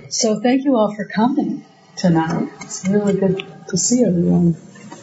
So thank you all for coming tonight. It's really good to see everyone.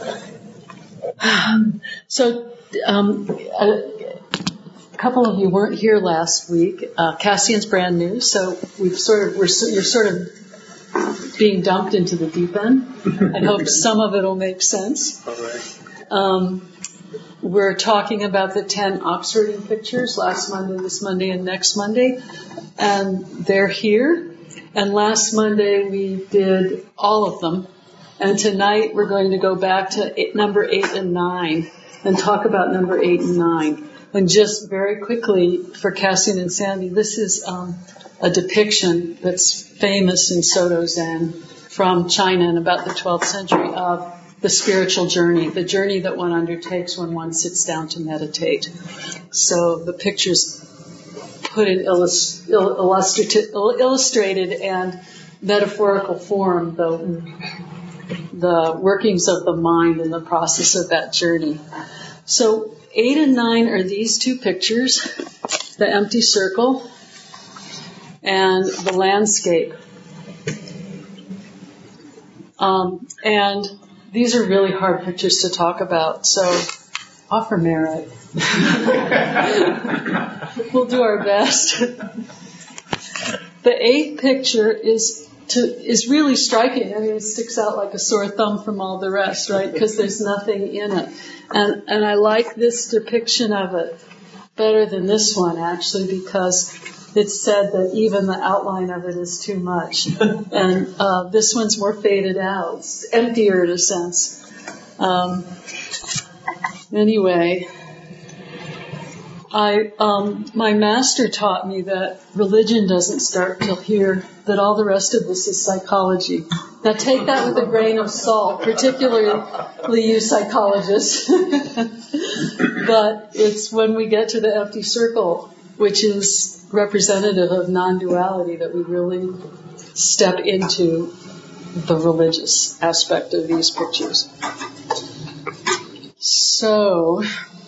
So a couple of you weren't here last week. Cassian's brand new, so you're sort of being dumped into the deep end. I hope some of it will make sense. All right. We're talking about the 10 Oxfording pictures last Monday, this Monday, and next Monday, and they're here. And last Monday we did all of them, and tonight we're going to go back to number 8 and 9 and talk about number 8 and 9. And just very quickly for Cassian and Sandy, this is a depiction that's famous in Soto Zen from China in about the 12th century of the spiritual journey, the journey that one undertakes when one sits down to meditate. So the pictures put in illustrated and metaphorical form the workings of the mind in the process of that journey. So 8 and 9 are these two pictures, the empty circle and the landscape. And these are really hard pictures to talk about, so offer merit. We'll do our best. The 8th picture is really striking. I mean, it sticks out like a sore thumb from all the rest, right? Because there's nothing in it. And I like this depiction of it better than this one, actually, because it's said that even the outline of it is too much. And this one's more faded out. It's emptier in a sense. Anyway, my master taught me that religion doesn't start till here, that all the rest of this is psychology. Now take that with a grain of salt, particularly you psychologists. But it's when we get to the empty circle, which is representative of non-duality, that we really step into the religious aspect of these pictures. So,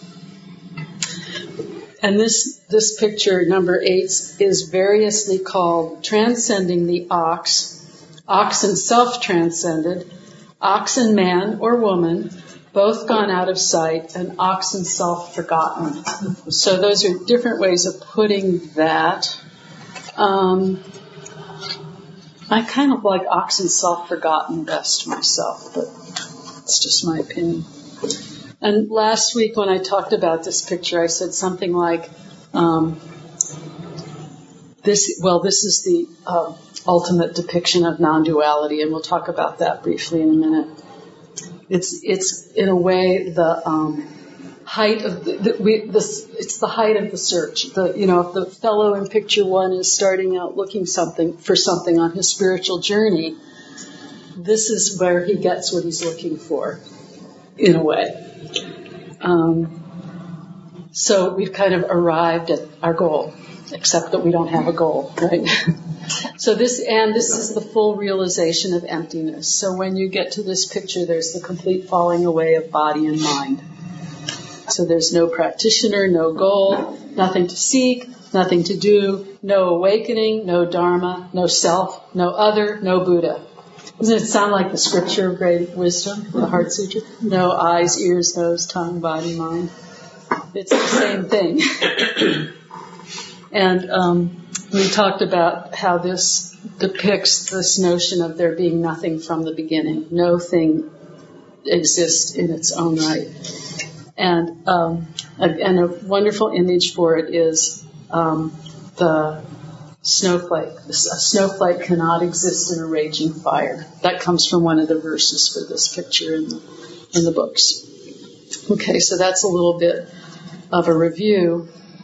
and this picture, number 8, is variously called Transcending the Ox, Ox and Self-Transcended, Ox and Man or Woman, both gone out of sight, and Ox and Self-Forgotten. So those are different ways of putting that. I kind of like Ox and Self-Forgotten best myself, but it's just my opinion. And last week when I talked about this picture, I said something like, this is the ultimate depiction of non-duality, and we'll talk about that briefly in a minute. It's in a way the height of it's the height of the search. If the fellow in picture 1 is starting out looking for something on his spiritual journey, this is where he gets what he's looking for, in a way. So we've kind of arrived at our goal, except that we don't have a goal, right? So this is the full realization of emptiness. So when you get to this picture, there's the complete falling away of body and mind. So there's no practitioner, no goal, nothing to seek, nothing to do, no awakening, no dharma, no self, no other, no Buddha. Doesn't it sound like the scripture of great wisdom, the Heart Sutra? No eyes, ears, nose, tongue, body, mind. It's the same thing. And we talked about how this depicts this notion of there being nothing from the beginning. No thing exists in its own right. And a wonderful image for it is the snowflake. A snowflake cannot exist in a raging fire. That comes from one of the verses for this picture in the books. Okay, so that's a little bit of a review.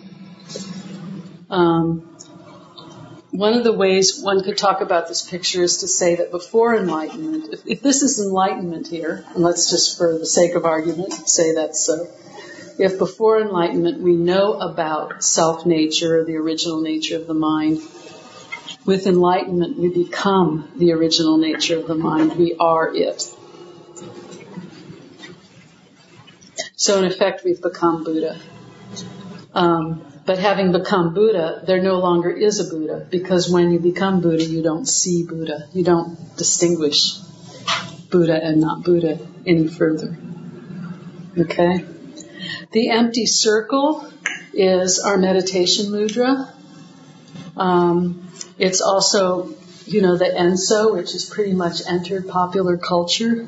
One of the ways one could talk about this picture is to say that before enlightenment, if this is enlightenment here, and let's just for the sake of argument say that's so, if before enlightenment we know about self-nature, or the original nature of the mind, with enlightenment we become the original nature of the mind. We are it. So in effect we've become Buddha. But having become Buddha, there no longer is a Buddha, because when you become Buddha, you don't see Buddha. You don't distinguish Buddha and not Buddha any further. Okay? The empty circle is our meditation mudra. It's also, the Enso, which has pretty much entered popular culture.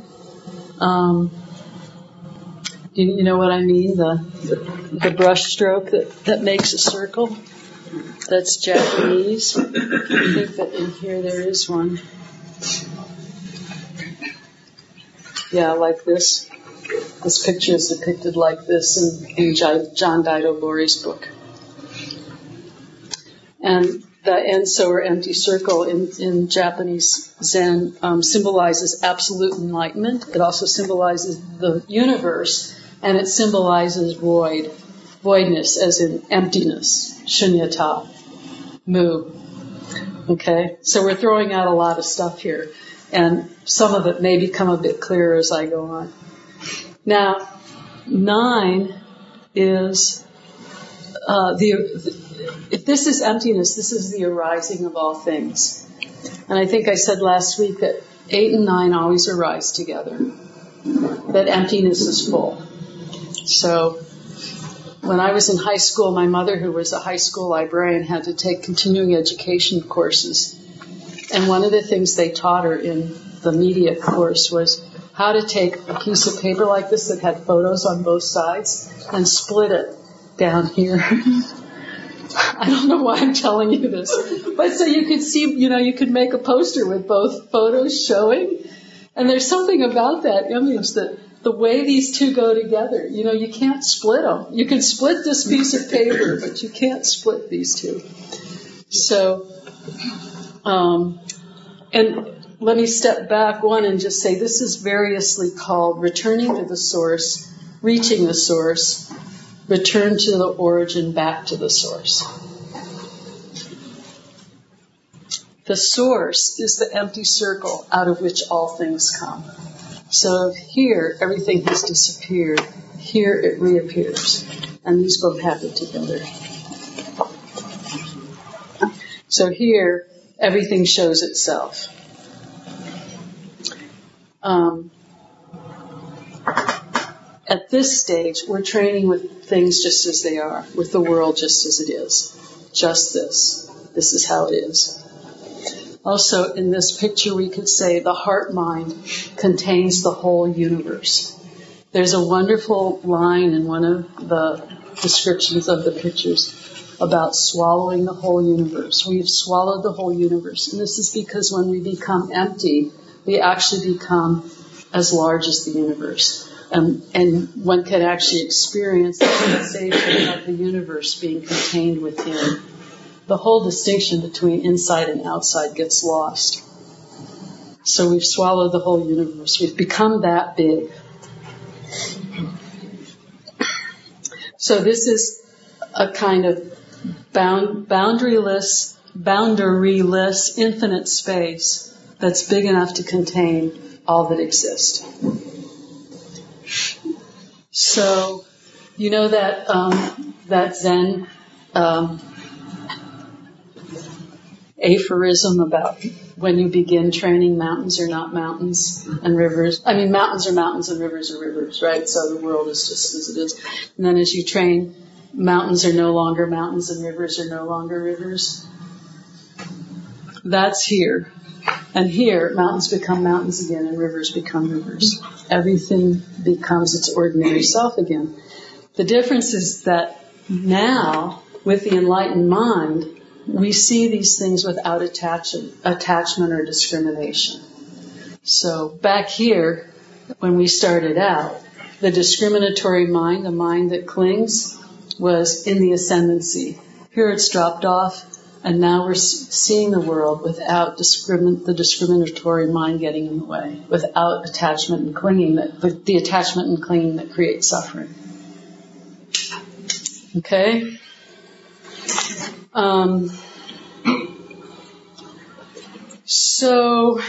You know what I mean? The brush stroke that makes a circle. That's Japanese. I think that in here there is one. Yeah, like this. This picture is depicted like this in John Daido Bori's book. And the Enso, or empty circle, in Japanese Zen symbolizes absolute enlightenment. It also symbolizes the universe, and it symbolizes voidness, as in emptiness, shunyata, mu. Okay? So we're throwing out a lot of stuff here, and some of it may become a bit clearer as I go on. Now, 9 is if this is emptiness, this is the arising of all things. And I think I said last week that 8 and 9 always arise together, that emptiness is full. So when I was in high school, my mother, who was a high school librarian, had to take continuing education courses. And one of the things they taught her in the media course was how to take a piece of paper like this that had photos on both sides and split it down here. I don't know why I'm telling you this, but so you could see, you could make a poster with both photos showing. And there's something about that image, that the way these two go together, you can't split them. You can split this piece of paper, but you can't split these two. So, and let me step back one and just say this is variously called returning to the source, reaching the source, return to the origin, back to the source. The source is the empty circle out of which all things come. So here, everything has disappeared. Here it reappears. And these both happen together. So here, everything shows itself. At this stage, we're training with things just as they are, with the world just as it is. Just this. This is how it is. Also, in this picture, we could say the heart mind contains the whole universe. There's a wonderful line in one of the descriptions of the pictures about swallowing the whole universe. We've swallowed the whole universe. And this is because when we become empty, we actually become as large as the universe. And one can actually experience the sensation of the universe being contained within. The whole distinction between inside and outside gets lost. So we've swallowed the whole universe. We've become that big. So this is a kind of boundaryless, infinite space that's big enough to contain all that exists. So, that Zen aphorism about when you begin training, mountains are not mountains and rivers. I mean, mountains are mountains and rivers are rivers, right? So the world is just as it is. And then as you train, mountains are no longer mountains and rivers are no longer rivers. That's here. And here, mountains become mountains again and rivers become rivers. Everything becomes its ordinary self again. The difference is that now, with the enlightened mind, we see these things without attachment or discrimination. So back here, when we started out, the discriminatory mind, the mind that clings, was in the ascendancy. Here it's dropped off, and now we're seeing the world without the discriminatory mind getting in the way, without attachment and clinging, the attachment and clinging that creates suffering. Okay? So,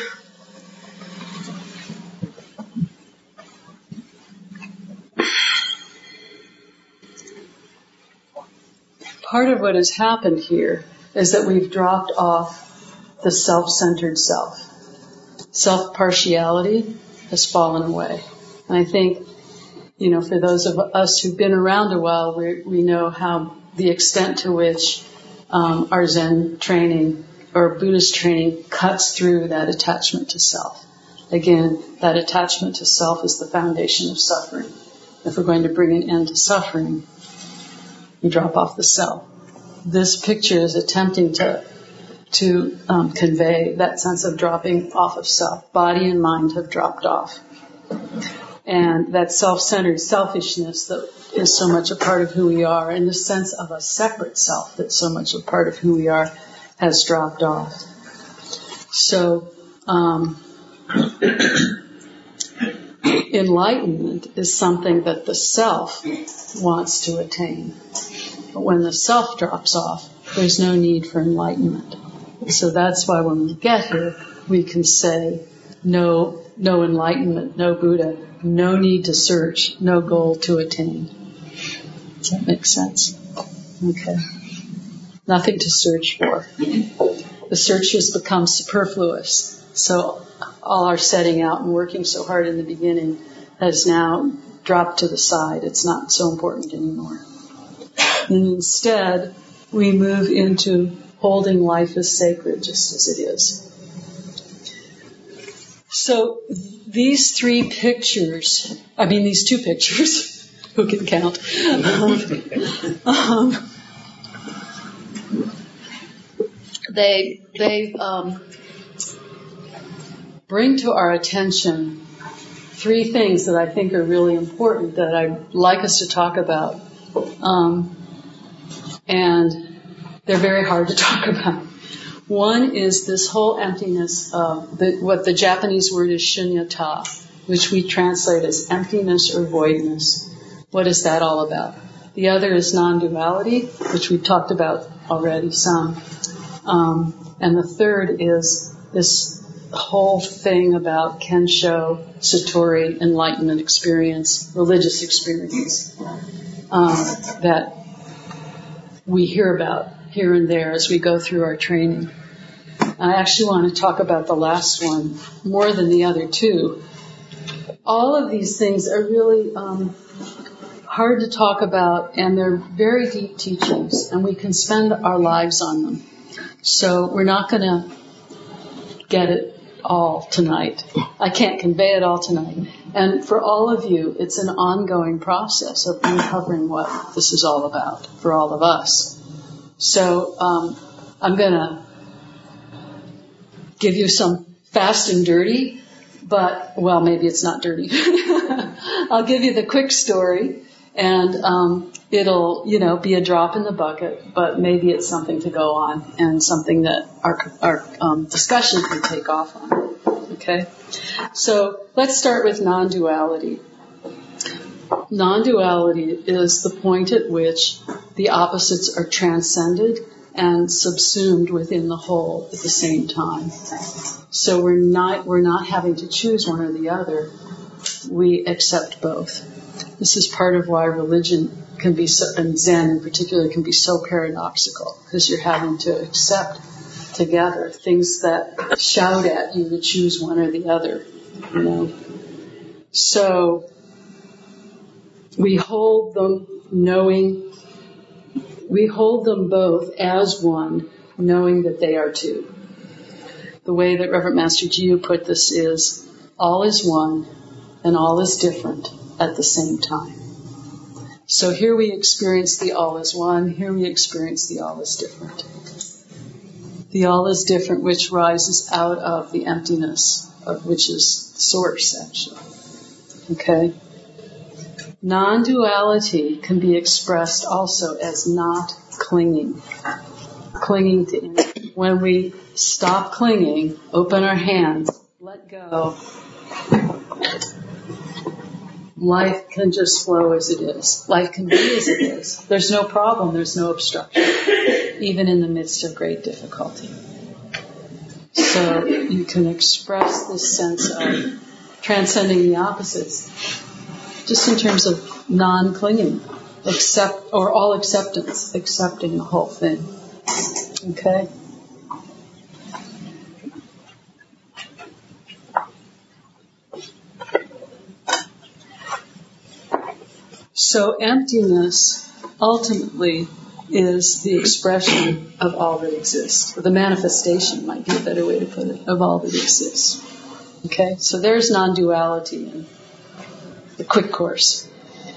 part of what has happened here is that we've dropped off the self-centered self. Self-partiality has fallen away. And I think, for those of us who've been around a while, we know how the extent to which our Zen training or Buddhist training cuts through that attachment to self. Again, that attachment to self is the foundation of suffering. If we're going to bring an end to suffering, we drop off the self. This picture is attempting to convey that sense of dropping off of self. Body and mind have dropped off. And that self-centered selfishness that is so much a part of who we are, and the sense of a separate self that's so much a part of who we are, has dropped off. So, enlightenment is something that the self wants to attain. But when the self drops off, there's no need for enlightenment. So that's why when we get here, we can say, no enlightenment, no Buddha, no need to search, no goal to attain. Does that make sense? Okay. Nothing to search for. The search has become superfluous. So all our setting out and working so hard in the beginning has now dropped to the side. It's not so important anymore. And instead, we move into holding life as sacred, just as it is. So these two pictures, who can count? They bring to our attention three things that I think are really important that I'd like us to talk about. And they're very hard to talk about. One is this whole emptiness of what the Japanese word is shunyata, which we translate as emptiness or voidness. What is that all about? The other is non-duality, which we've talked about already some. And the third is this whole thing about Kensho, Satori, enlightenment experience, religious experience, that we hear about here and there as we go through our training. I actually want to talk about the last one more than the other two. All of these things are really hard to talk about, and they're very deep teachings, and we can spend our lives on them. So we're not going to get it all tonight. I can't convey it all tonight. And for all of you, it's an ongoing process of uncovering what this is all about for all of us. So I'm going to give you some fast and dirty, but, well, maybe it's not dirty. I'll give you the quick story, and it'll, be a drop in the bucket, but maybe it's something to go on and something that our discussion can take off on. Okay? So let's start with non-duality. Non-duality is the point at which the opposites are transcended and subsumed within the whole at the same time. So we're not having to choose one or the other. We accept both. This is part of why religion can be so, and Zen in particular, can be so paradoxical, because you're having to accept together things that shout at you to choose one or the other. So we hold them both as one, knowing that they are two. The way that Reverend Master Jiyu put this is, all is one and all is different at the same time. So here we experience the all is one, here we experience the all is different. The all is different, which rises out of the emptiness, of which is the source, actually. Okay? Non-duality can be expressed also as not clinging. Clinging to anything. When we stop clinging, open our hands, let go, life can just flow as it is. Life can be as it is. There's no problem, there's no obstruction, even in the midst of great difficulty. So you can express this sense of transcending the opposites just in terms of non-clinging. all acceptance, accepting the whole thing. Okay? So emptiness ultimately is the expression of all that exists. The manifestation might be a better way to put it, of all that exists. Okay? So there's non-duality in the quick course.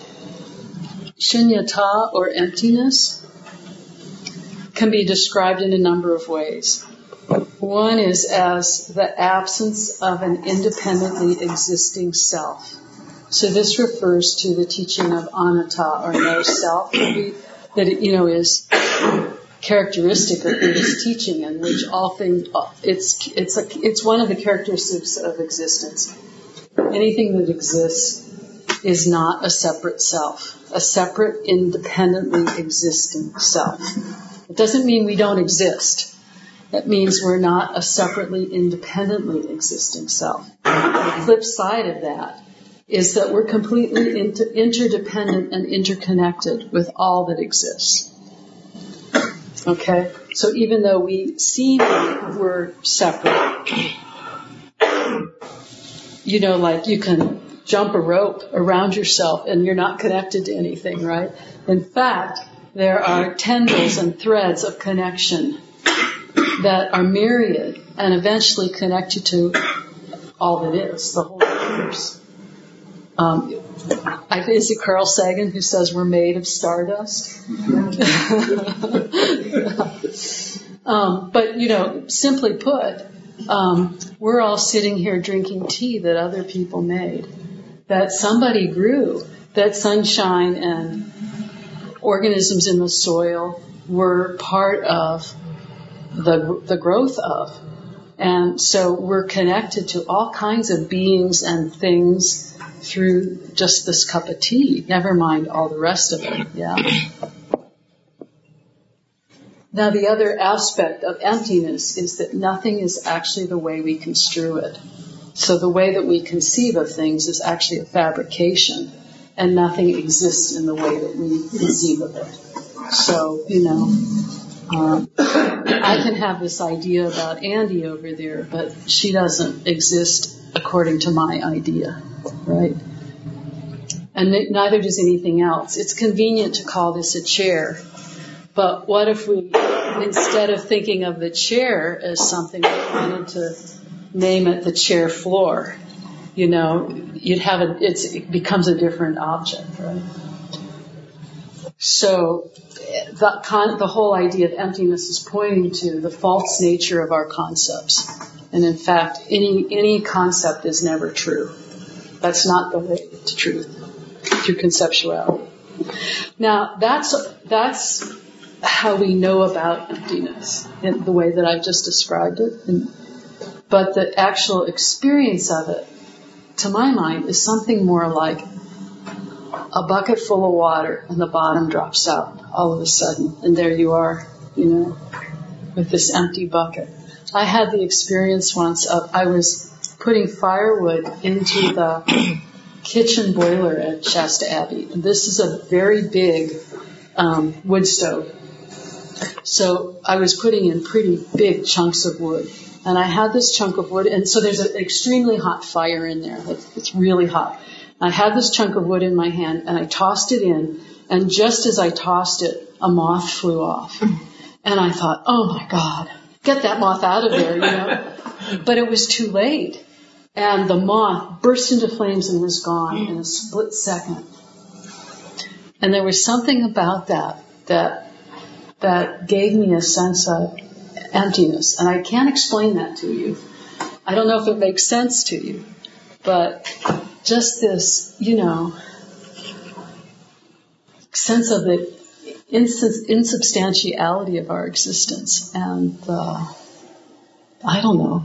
Shunyata, or emptiness, can be described in a number of ways. One is as the absence of an independently existing self. So this refers to the teaching of anatta, or no self, that it, is characteristic of Buddhist teaching, in which all things, it's one of the characteristics of existence. Anything that exists is not a separate self, a separate, independently existing self. It doesn't mean we don't exist. It means we're not a separately, independently existing self. The flip side of that is that we're completely interdependent and interconnected with all that exists. Okay? So even though we seem like we're separate, like you can jump a rope around yourself and you're not connected to anything, right? In fact, there are tendrils and threads of connection that are myriad and eventually connect you to all that is, the whole universe. Is it Carl Sagan who says we're made of stardust? But, simply put, we're all sitting here drinking tea that other people made, that somebody grew, that sunshine and organisms in the soil were part of the growth of. And so we're connected to all kinds of beings and things through just this cup of tea, never mind all the rest of it, yeah? Now the other aspect of emptiness is that nothing is actually the way we construe it. So the way that we conceive of things is actually a fabrication, and nothing exists in the way that we conceive of it. So, I can have this idea about Andy over there, but she doesn't exist according to my idea, right? And neither does anything else. It's convenient to call this a chair, but what if we, instead of thinking of the chair as something, we wanted to name it the chair floor? It becomes a different object, right? So the whole idea of emptiness is pointing to the false nature of our concepts. And in fact, any concept is never true. That's not the way to truth, through conceptuality. Now, that's how we know about emptiness, in the way that I've just described it. But the actual experience of it, to my mind, is something more like a bucket full of water and the bottom drops out all of a sudden. And there you are, with this empty bucket. I had the experience once of, I was putting firewood into the kitchen boiler at Shasta Abbey. And this is a very big wood stove. So I was putting in pretty big chunks of wood. And I had this chunk of wood, and so there's an extremely hot fire in there. It's really hot. I had this chunk of wood in my hand, and I tossed it in, and just as I tossed it, a moth flew off. And I thought, oh my God, get that moth out of there, But it was too late. And the moth burst into flames and was gone in a split second. And there was something about that gave me a sense of emptiness. And I can't explain that to you. I don't know if it makes sense to you. But just this, sense of the insubstantiality of our existence. And I don't know,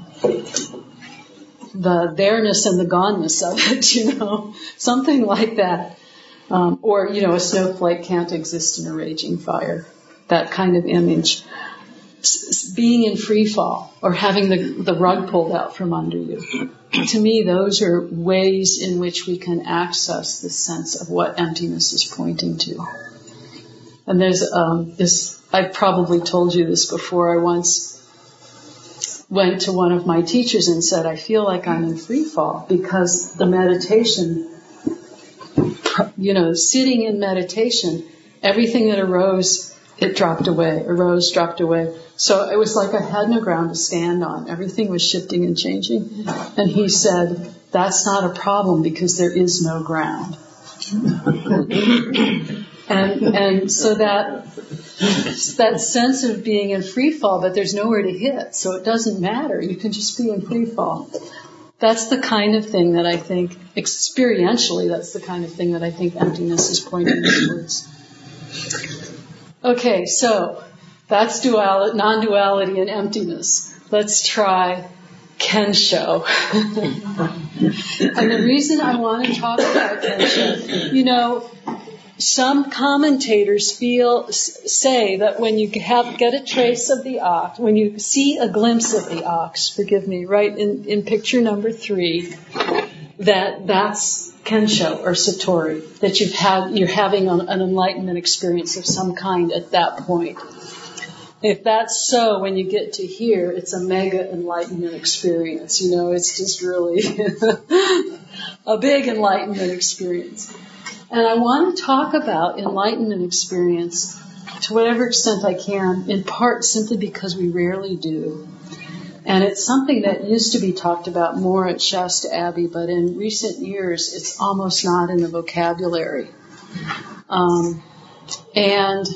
the there-ness and the gone-ness of it, something like that. Or, a snowflake can't exist in a raging fire. That kind of image. being in free fall or having the rug pulled out from under you. To me, those are ways in which we can access the sense of what emptiness is pointing to. And there's this, I've probably told you this before, I once went to one of my teachers and said, I feel like I'm in free fall because the meditation, sitting in meditation, everything that arose, it dropped away, arose, dropped away. So it was like I had no ground to stand on. Everything was shifting and changing. And he said, that's not a problem because there is no ground. And so that sense of being in free fall, but there's nowhere to hit, so it doesn't matter. You can just be in free fall. That's the kind of thing that I think, experientially, that's the kind of thing that I think emptiness is pointing towards. Okay, so that's non-duality and emptiness. Let's try Kensho. And the reason I want to talk about Kensho, some commentators say that when you get a trace of the ox, when you see a glimpse of the ox, right in picture number 3, that's Kensho or Satori, that you're having an enlightenment experience of some kind at that point. If that's so, when you get to here, it's a mega enlightenment experience. It's just really a big enlightenment experience. And I want to talk about enlightenment experience to whatever extent I can, in part simply because we rarely do. And it's something that used to be talked about more at Shasta Abbey, but in recent years it's almost not in the vocabulary. And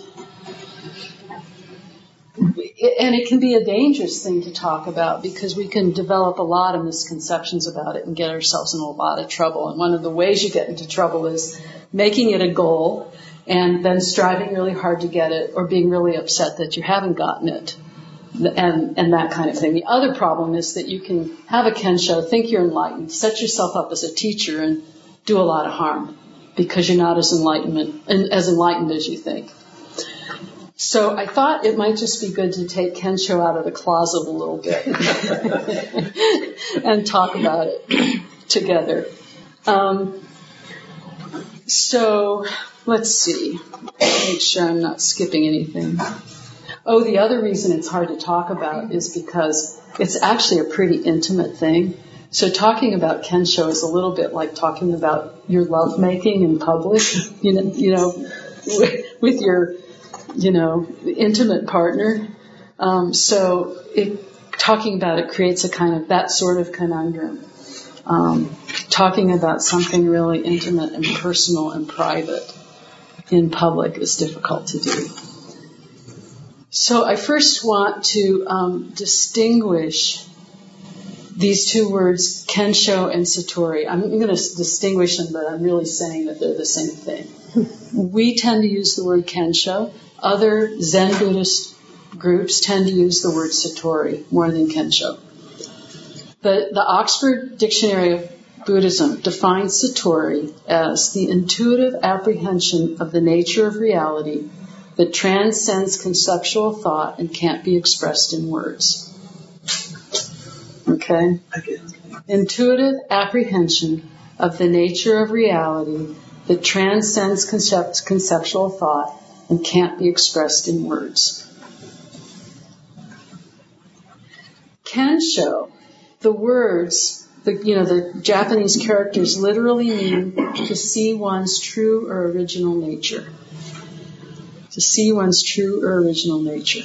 it can be a dangerous thing to talk about because we can develop a lot of misconceptions about it and get ourselves in a lot of trouble. And one of the ways you get into trouble is making it a goal and then striving really hard to get it or being really upset that you haven't gotten it and that kind of thing. The other problem is that you can have a Kensho, think you're enlightened, set yourself up as a teacher and do a lot of harm because you're not as enlightened as you think. So I thought it might just be good to take Kensho out of the closet a little bit and talk about it together. So let's see. Make sure I'm not skipping anything. Oh, the other reason it's hard to talk about is because it's actually a pretty intimate thing. So talking about Kensho is a little bit like talking about your lovemaking in public, with your intimate partner. So talking about it creates a kind of that sort of conundrum. Talking about something really intimate and personal and private in public is difficult to do. So I first want to distinguish these two words, Kensho and Satori. I'm going to distinguish them, but I'm really saying that they're the same thing. We tend to use the word Kensho. Other Zen Buddhist groups tend to use the word Satori more than Kensho. The Oxford Dictionary of Buddhism defines Satori as the intuitive apprehension of the nature of reality that transcends conceptual thought and can't be expressed in words. Okay? Intuitive apprehension of the nature of reality that transcends conceptual thought and can't be expressed in words. Kensho, the words, the Japanese characters literally mean to see one's true or original nature. To see one's true or original nature.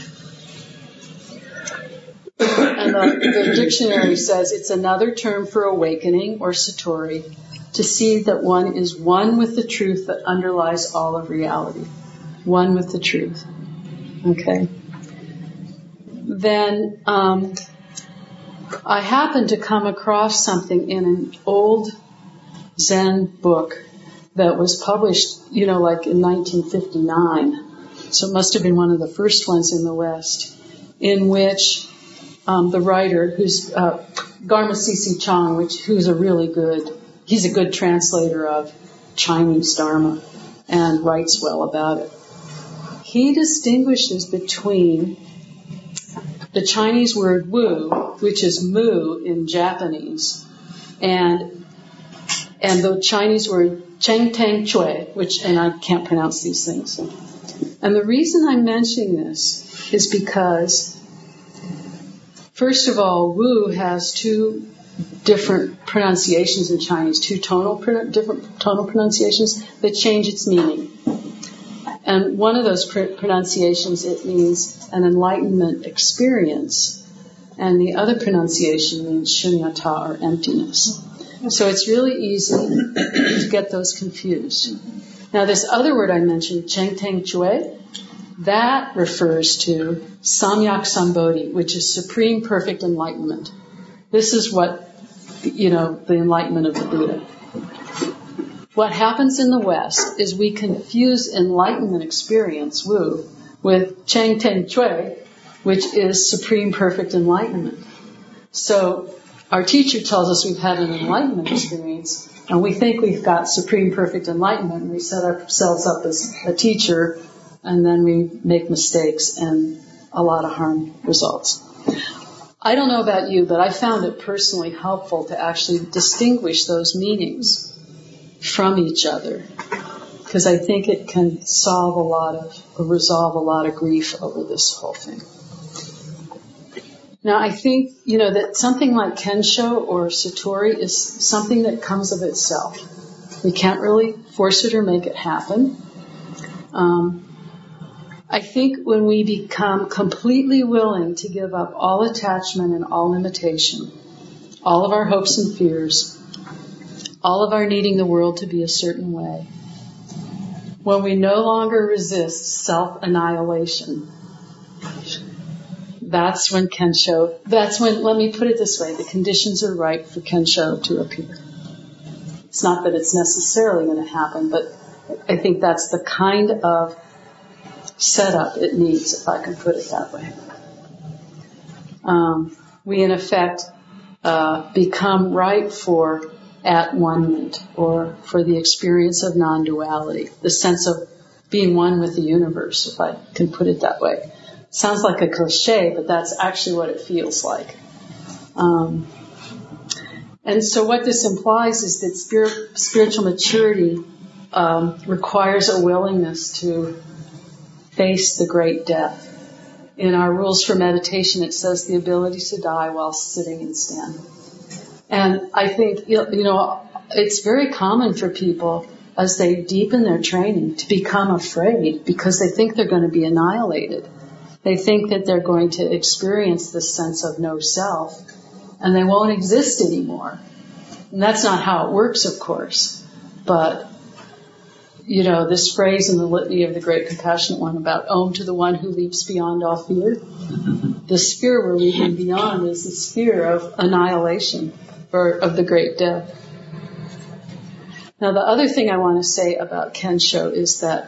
And the dictionary says it's another term for awakening or Satori, to see that one is one with the truth that underlies all of reality. One with the truth. Okay? Then I happened to come across something in an old Zen book that was published, like in 1959. So it must have been one of the first ones in the West, in which the writer, who's Garma C.C. Chang, who's he's a good translator of Chinese Dharma and writes well about it. He distinguishes between the Chinese word wu, which is mu in Japanese, and the Chinese word cheng teng chui, and I can't pronounce these things. And the reason I'm mentioning this is because, first of all, wu has two different pronunciations in Chinese, different tonal pronunciations that change its meaning. And one of those pronunciations, it means an enlightenment experience, and the other pronunciation means shunyata, or emptiness. So it's really easy to get those confused. Now, this other word I mentioned, cheng teng chui, that refers to samyak sambodhi, which is supreme perfect enlightenment. This is what, the enlightenment of the Buddha. What happens in the West is we confuse enlightenment experience, wu, with cheng teng chui, which is supreme perfect enlightenment. So our teacher tells us we've had an enlightenment experience, and we think we've got supreme perfect enlightenment, and we set ourselves up as a teacher, and then we make mistakes, and a lot of harm results. I don't know about you, but I found it personally helpful to actually distinguish those meanings from each other, because I think it can resolve a lot of grief over this whole thing. Now, I think, that something like Kensho or Satori is something that comes of itself. We can't really force it or make it happen. I think when we become completely willing to give up all attachment and all limitation, all of our hopes and fears, all of our needing the world to be a certain way, when we no longer resist self-annihilation, that's when, let me put it this way, the conditions are right for Kensho to appear. It's not that it's necessarily going to happen, but I think that's the kind of setup it needs, if I can put it that way. We, in effect, become ripe for at-one-ment, or for the experience of non-duality, the sense of being one with the universe, if I can put it that way. Sounds like a cliche, but that's actually what it feels like. And so what this implies is that spiritual maturity requires a willingness to face the great death. In our rules for meditation, it says the ability to die while sitting and standing. And I think, it's very common for people as they deepen their training to become afraid because they think they're going to be annihilated. They think that they're going to experience this sense of no self and they won't exist anymore. And that's not how it works, of course. But, this phrase in the Litany of the Great Compassionate One about Om to the one who leaps beyond all fear, the sphere we're leaping beyond is the sphere of annihilation, or of the great death. Now, the other thing I want to say about Kensho is that,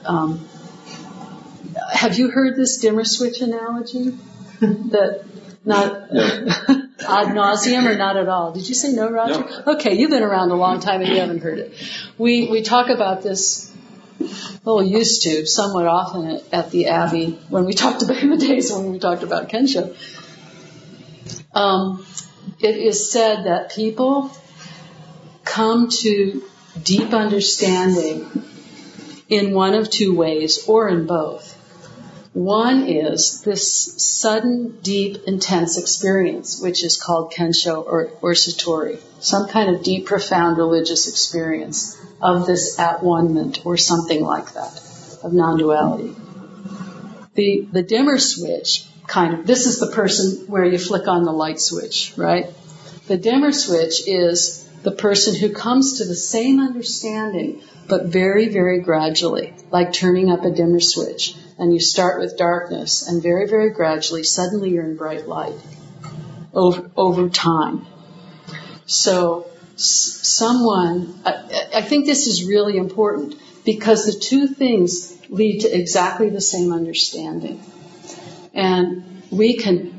have you heard this dimmer switch analogy? That not ad nauseum or not at all? Did you say no, Roger? No. Okay, you've been around a long time and you haven't heard it. We talk about this, used to, somewhat often at the Abbey when we talked about in the days when we talked about Kensho. It is said that people come to deep understanding in one of two ways, or in both. One is this sudden, deep, intense experience, which is called Kensho or Satori, some kind of deep, profound religious experience of this at-one-ment or something like that, of non-duality. The dimmer switch, this is the person where you flick on the light switch, right? The dimmer switch is the person who comes to the same understanding, but very, very gradually, like turning up a dimmer switch. And you start with darkness, and very, very gradually, suddenly you're in bright light over time. So I think this is really important, because the two things lead to exactly the same understanding. And we can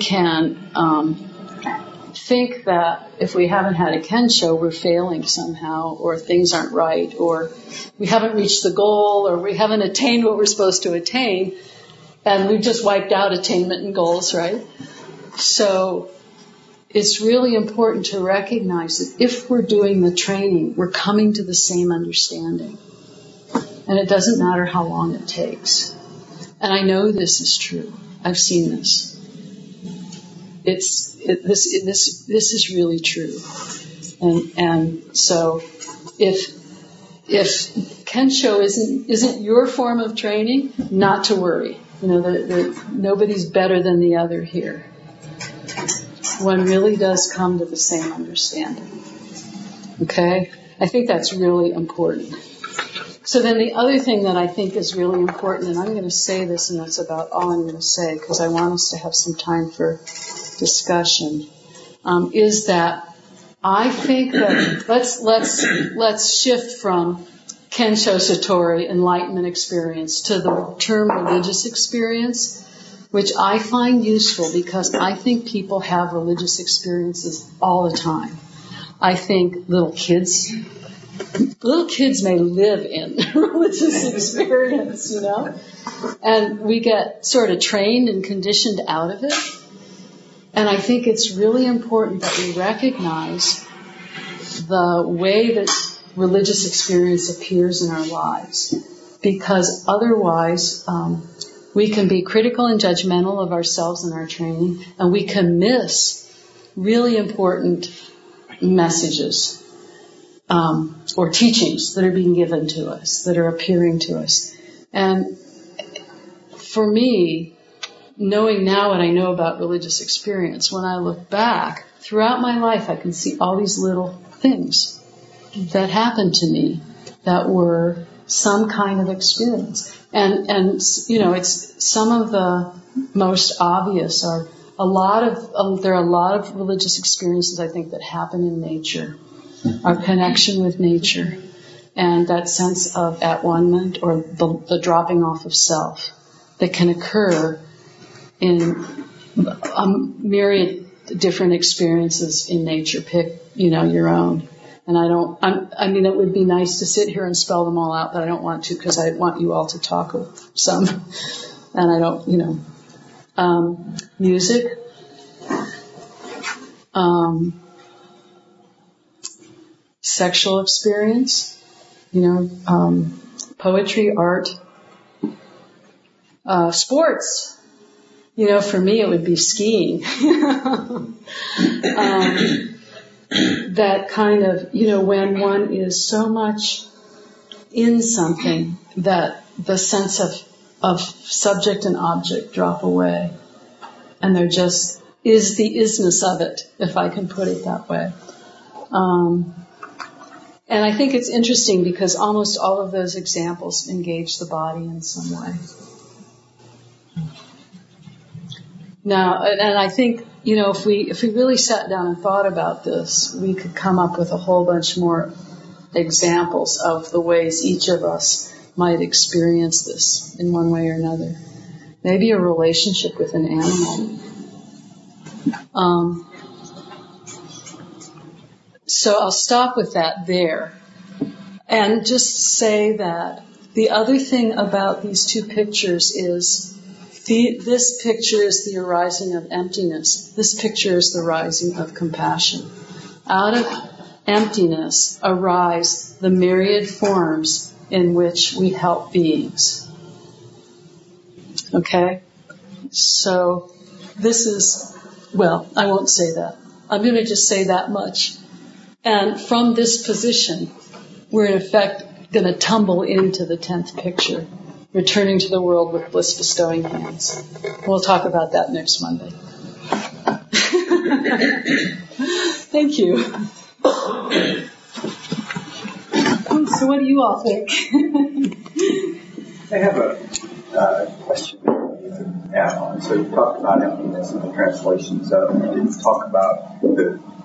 think that if we haven't had a Kensho, we're failing somehow, or things aren't right, or we haven't reached the goal, or we haven't attained what we're supposed to attain, and we've just wiped out attainment and goals, right? So it's really important to recognize that if we're doing the training, we're coming to the same understanding. And it doesn't matter how long it takes. And I know this is true. I've seen this. This is really true. And so if Kensho isn't your form of training, not to worry. Nobody's better than the other here. One really does come to the same understanding. Okay? I think that's really important. So then the other thing that I think is really important, and I'm going to say this, and that's about all I'm going to say, because I want us to have some time for discussion, is that I think that let's shift from Kensho Satori, enlightenment experience, to the term religious experience, which I find useful because I think people have religious experiences all the time. I think little kids may live in religious experience, and we get sort of trained and conditioned out of it. And I think it's really important that we recognize the way that religious experience appears in our lives, because otherwise we can be critical and judgmental of ourselves and our training, and we can miss really important messages or teachings that are being given to us, that are appearing to us. And for me, knowing now what I know about religious experience, when I look back, throughout my life I can see all these little things that happened to me that were some kind of experience. And it's some of the most obvious are there are a lot of religious experiences, I think, that happen in nature. Our connection with nature and that sense of at-one-ment or the dropping off of self that can occur in a myriad different experiences in nature. Pick, your own. And it would be nice to sit here and spell them all out, but I don't want to because I want you all to talk of some. And I don't, music, sexual experience, poetry, art, sports. For me it would be skiing. That kind of, when one is so much in something that the sense of subject and object drop away, and there just is the isness of it, if I can put it that way. And I think it's interesting because almost all of those examples engage the body in some way. Now, and I think, if we really sat down and thought about this, we could come up with a whole bunch more examples of the ways each of us might experience this in one way or another. Maybe a relationship with an animal. So I'll stop with that there. And just say that the other thing about these two pictures is this picture is the arising of emptiness. This picture is the rising of compassion. Out of emptiness arise the myriad forms in which we help beings. Okay? So this is, I won't say that. I'm going to just say that much. And from this position, we're in effect going to tumble into the 10th picture, returning to the world with bliss-bestowing hands. We'll talk about that next Monday. Thank you. So what do you all think? I have a question to add on. So you talked about emptiness in the translation, so you didn't talk about the